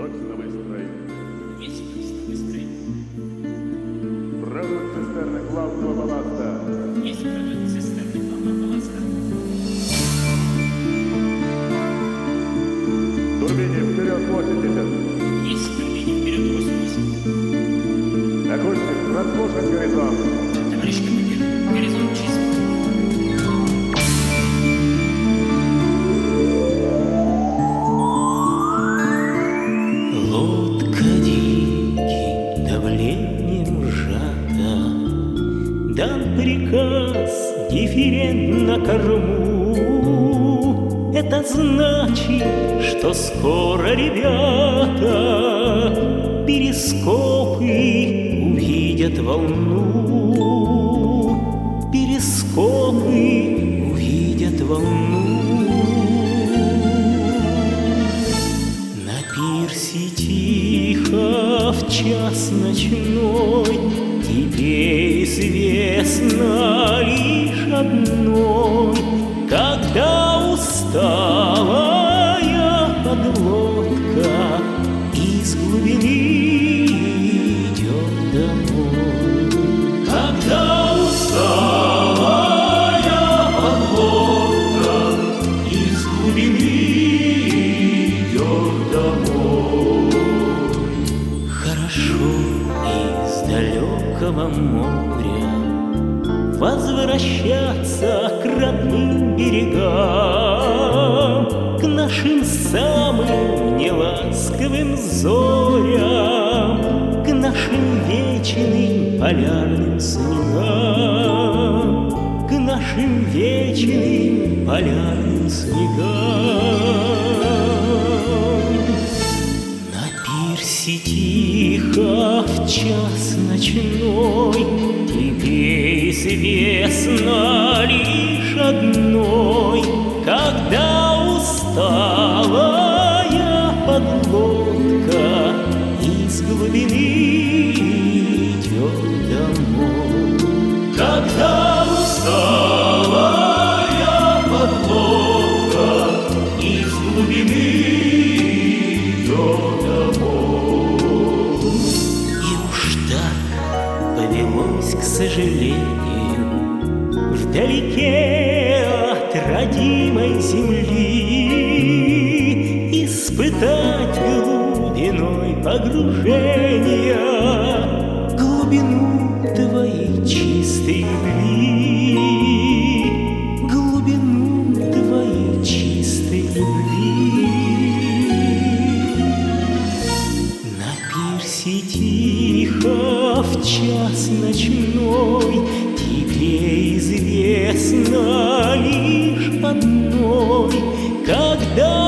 Точно выстрой. Есть точно выстрой. Продукт цистерны главного балласта. Есть продукт цистерны главного балласта. Турбине вперед 80. Есть турбине вперед 80. Окольник, разрушить горизонт. Товарищ командир, горизонт чист. Лодка диким давлением сжата, дан приказ дифферент на корму. Это значит, что скоро, ребята, перископы увидят волну. Перископы увидят волну. На пирсе тихо в час ночной тебе известно лишь одной, когда усталая подлодка из глубины идет домой. Когда усталая подлодка из глубины идет домой. Хорошо из далекого моря возвращаться к родным берегам, к нашим самым неласковым зорям, к нашим вечным полярным снегам, к нашим вечным полярным снегам. На пирсе тихо в час ночной тебе известно лишь одной, когда усталая подлодка из глубины идет домой. Когда усталая подлодка из глубины идет домой. И уж так повелось, к сожалению, вдалеке от родимой земли испытать глубиной погружения глубину твоей чистой любви, глубину твоей чистой любви. На пирсе тихо в час ночной тебе известно лишь одной, когда